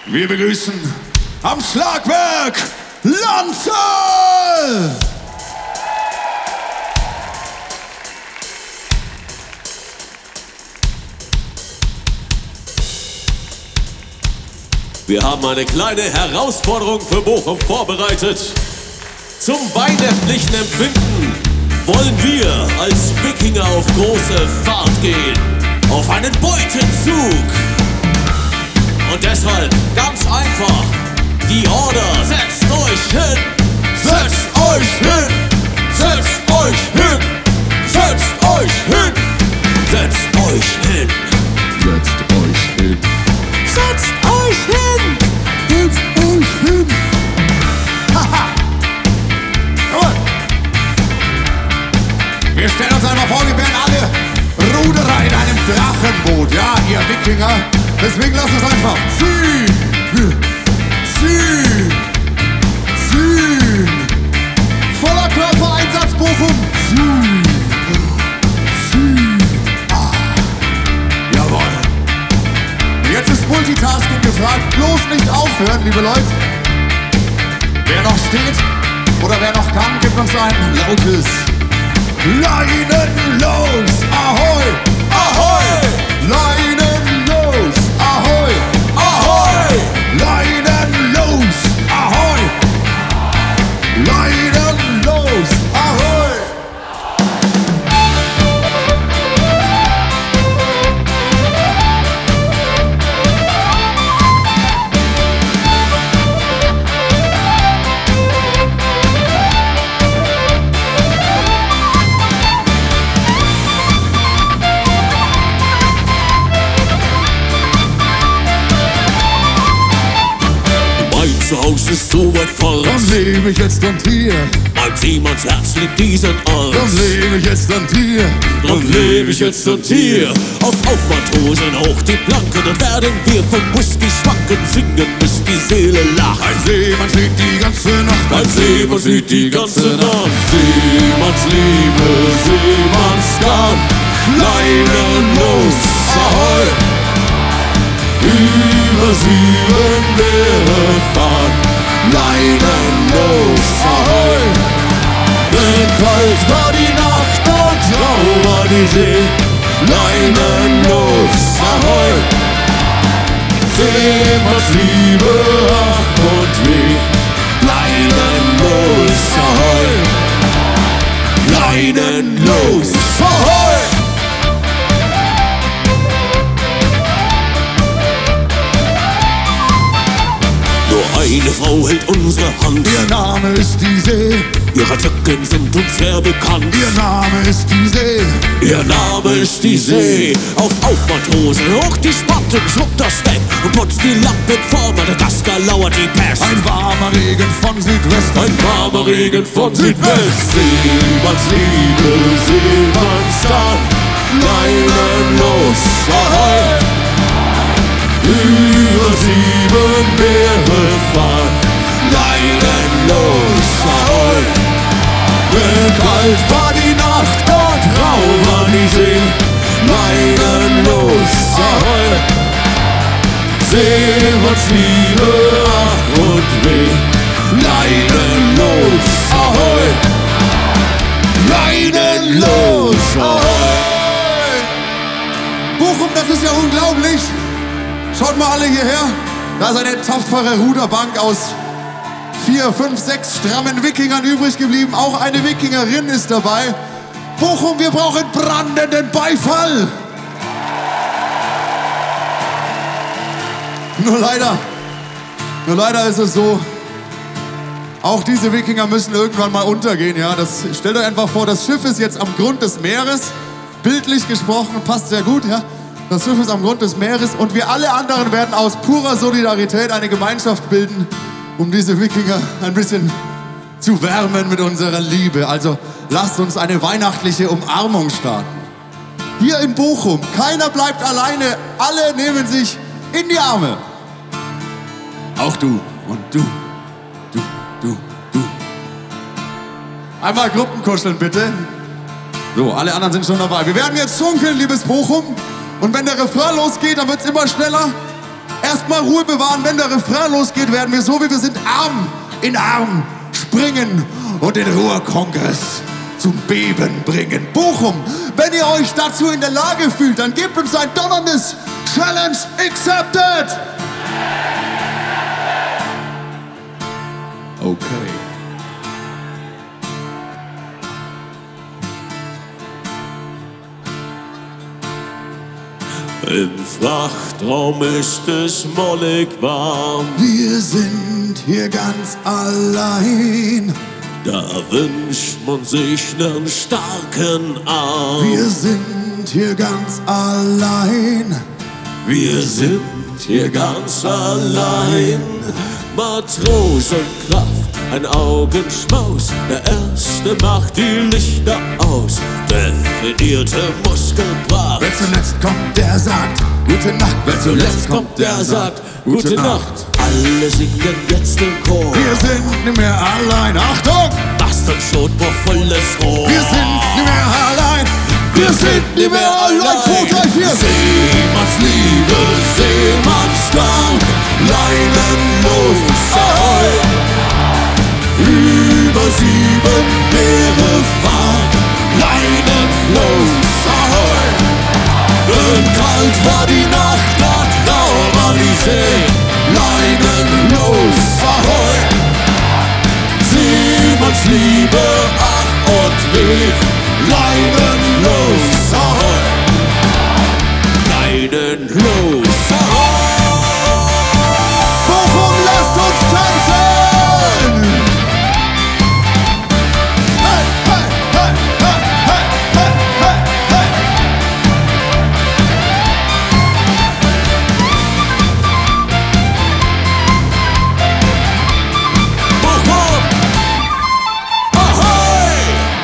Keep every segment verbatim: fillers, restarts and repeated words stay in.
Wir begrüßen am Schlagwerk Lanze! Wir haben eine kleine Herausforderung für Bochum vorbereitet. Zum weihnachtlichen Empfinden wollen wir als Wikinger auf große Fahrt gehen, auf einen Beutezug. Und deshalb ganz einfach die Order: setzt euch hin, setzt euch hin, setzt euch hin, setzt euch hin, setzt euch hin, Setzt euch hin. setzt euch hin. Setzt euch hin. Haha. Jawohl. Wir stellen uns einmal vor, wir wären alle Ruderer in einem Drachenboot. Ja, ihr Wikinger. Deswegen lasst uns einfach ziehen. Ziehen. Ziehen. Voller Körpereinsatz, Bochum. Ziehen. Ziehen. Ah. Jawohl. Jetzt ist Multitasking gefragt. Bloß nicht aufhören, liebe Leute. Wer noch steht oder wer noch kann, gibt uns ein lautes Leinen los! Ahoi! Ahoi! Leinen los! Ahoi! Ahoi! Leinen los! Ahoi! Leinen los! Ahoi! Zuhause ist so weit fort. Dann lebe ich jetzt und hier. Mein Seemanns Herz liebt diesen Ort. Dann lebe ich jetzt und hier. Dann lebe ich jetzt und hier. Auf, auf Matrosen hoch die Planken, und werden wir vom Whisky schwanken, singen, bis die Seele lacht. Ein Seemann schlägt die ganze Nacht. Ein Seemann sieht die ganze Nacht. Seemannsliebe, Seemannsgarn, Leinen los, Ahoi! Über sieben Meere fahren, Leinen los, Ahoi! Denn kalt war die Nacht und grau war die See. Leinen los, Ahoi! Seemannsliebe, ach und weh, Leinen los, Ahoi! Leinen los, Ahoi! Nur eine Frau hält unsere Hand. ihr Name ist die See, Ihre Tücken sind uns sehr bekannt. ihr Name ist die See. Ihr Name ist die See. Auf, auf Matrosen, hoch die Spatten, schwuppt das Deck und putzt die Lampen vor Madagaskar, lauert die Pest. Ein warmer Regen von Südwest, Ein warmer Regen von Südwest. Seemannsliebe, Seemannsgarn, Leinen los, Ahoi! über sieben Meere fahren, Leinen los, Ahoi! denn kalt war die Nacht und rau war die See. Leinen los, Ahoi! Seemannsliebe, ach und weh, Leinen los, Ahoi! Leinen los, Ahoi! Bochum, das ist ja unglaublich. Schaut mal alle hierher. Da ist eine tapfere Ruderbank aus vier, fünf, sechs strammen Wikingern übrig geblieben. Auch eine Wikingerin ist dabei. Bochum, wir brauchen brandenden Beifall. Nur leider, nur leider ist es so, auch diese Wikinger müssen irgendwann mal untergehen. Ja? Das, stellt euch einfach vor, das Schiff ist jetzt am Grund des Meeres. Bildlich gesprochen, passt sehr gut. Ja? Das Schiff ist am Grund des Meeres und wir alle anderen werden aus purer Solidarität eine Gemeinschaft bilden, um diese Wikinger ein bisschen zu wärmen mit unserer Liebe. Also lasst uns eine weihnachtliche Umarmung starten. Hier in Bochum, keiner bleibt alleine, alle nehmen sich in die Arme. Auch du und du, du, du, du. Einmal Gruppenkuscheln bitte. So, alle anderen sind schon dabei. Wir werden jetzt funkeln, liebes Bochum. Und wenn der Refrain losgeht, dann wird's immer schneller. erstmal Ruhe bewahren. Wenn der Refrain losgeht, werden wir so, wie wir sind, Arm in Arm springen und den Ruhrkongress zum Beben bringen. Bochum, wenn ihr euch dazu in der Lage fühlt, dann gebt uns ein donnerndes Challenge accepted! Okay. Im Frachtraum ist es mollig warm. Wir sind hier ganz allein. Da wünscht man sich nen starken Arm. Wir sind hier ganz allein. Wir sind hier ganz allein. Matrosenkraft, ein Augenschmaus. Der Erste macht die Lichter aus. Definierte Muskelpracht. Wer zuletzt kommt, der sagt Gute Nacht. Wer zuletzt kommt, der sagt Gute Nacht. Alle singen jetzt im Chor. Wir sind nicht mehr allein. Achtung! Bastard schon vor volles Rohr. Wir sind nicht mehr allein. Wir sind nicht mehr allein. zwei, drei, vier. Seemanns Liebe, Seemanns Traum. Leinenlos Ahoi. Über sieben Meere Fahrt. Leinenlos Ahoi. Denn kalt war die Nacht, grad rau war die See. Leinenlos Ahoi. Seemanns Liebe, ach und weh. Leinenlos Ahoi. Leinenlos Ahoi. Bochum, lasst uns tanzen! Hey, hey, hey, hey, hey, hey, hey, hey. Bochum! Ahoi!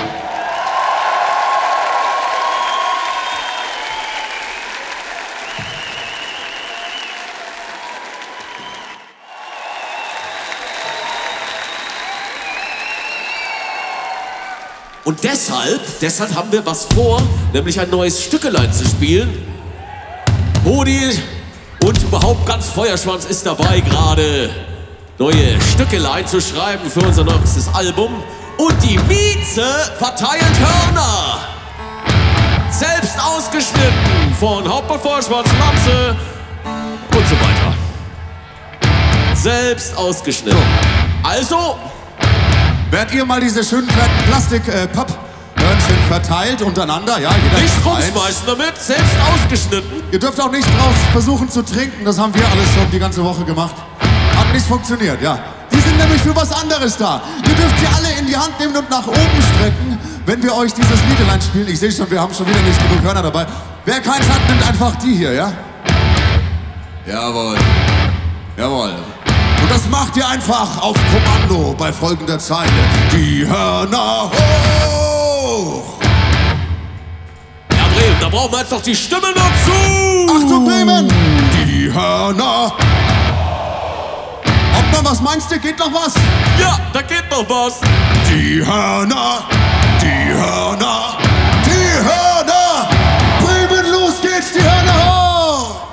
Und deshalb, deshalb haben wir was vor, nämlich ein neues Stückelein zu spielen. Hodi und überhaupt ganz Feuerschwanz ist dabei gerade, neue Stückelein zu schreiben für unser nächstes Album. Und die Mieze verteilt Hörner. Selbst ausgeschnitten von Hauptmann Feuerschwanz, Matze und so weiter. Selbst ausgeschnitten. Also... Während ihr mal diese schönen kleinen Plastik-Papp-Hörnchen verteilt untereinander, ja, jeder Nicht eins. rumschmeißen damit, selbst ausgeschnitten. Ihr dürft auch nicht draus versuchen zu trinken, das haben wir alles schon die ganze Woche gemacht. Hat nicht funktioniert, ja. Die sind nämlich für was anderes da. Ihr dürft sie alle in die Hand nehmen und nach oben strecken, wenn wir euch dieses Liedelein spielen. Ich sehe schon, wir haben schon wieder nicht genug Hörner dabei. Wer keins hat, nimmt einfach die hier, ja? Jawohl. Jawohl. Und das macht ihr einfach auf Kommando bei folgender Zeile. Die Hörner hoch! Ja, Bremen, da brauchen wir jetzt doch die Stimme dazu! Achtung, Bremen! Die Hörner! Obmann, was meinst du? Geht noch was? Ja, da geht noch was! Die Hörner! Die Hörner!